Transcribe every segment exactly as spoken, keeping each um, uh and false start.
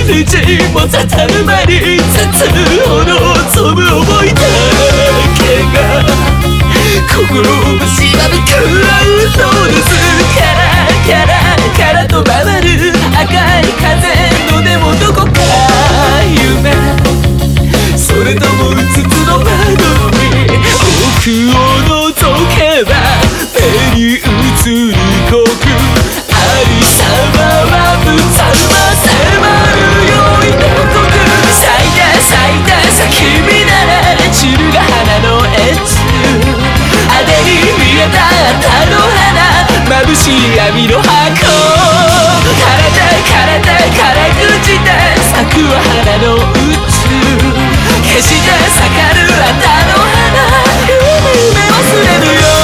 虹もたたる間に包むほど飛ぶ思いだけが心を縛るクラウドルズカラカラカラと回る赤い風のでもどこか夢それともうつつの窓に奥を覗けば目に映る黒ありさまはぶたま迫るよいの呼吸咲いて咲いてさ君なら散るが花のエッジあれに見えたあの花眩しい闇の箱枯れて枯れて枯れ口で咲くは花の宇宙決して咲かぬあたの花夢忘れるよ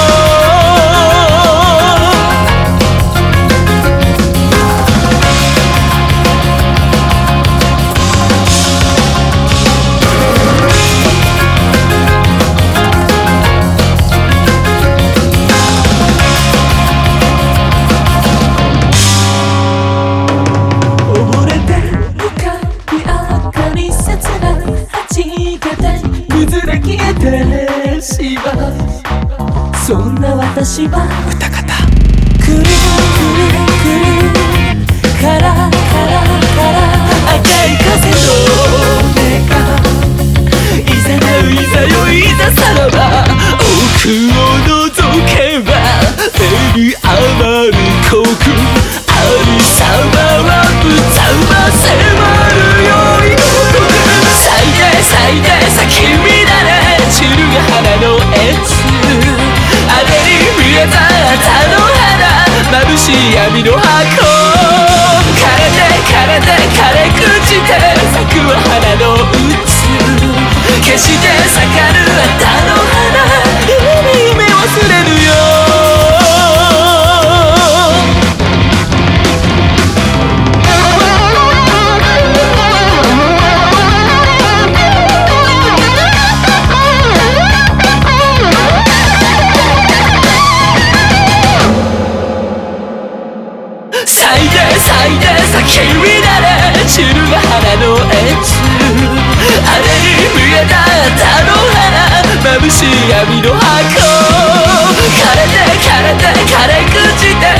崩れ消えてしまうそんな私は歌方くるくるくるカラカラカラ赤い風の目がいざなういざよいざさらば奥を覗けば目に余る黒ありさまは歌うま迫るよいの呼吸咲いて咲いてさ君なら散るが花のエッジあれに見えたあたの花眩しい闇の箱枯れて枯れて枯れ口で咲くは花の宇宙決して咲かぬあたの花夢忘れるよ咲いて咲いてさ君なら散るが花のエッジあれに見えたあたの花眩しい闇の箱枯れて枯れて枯れ口で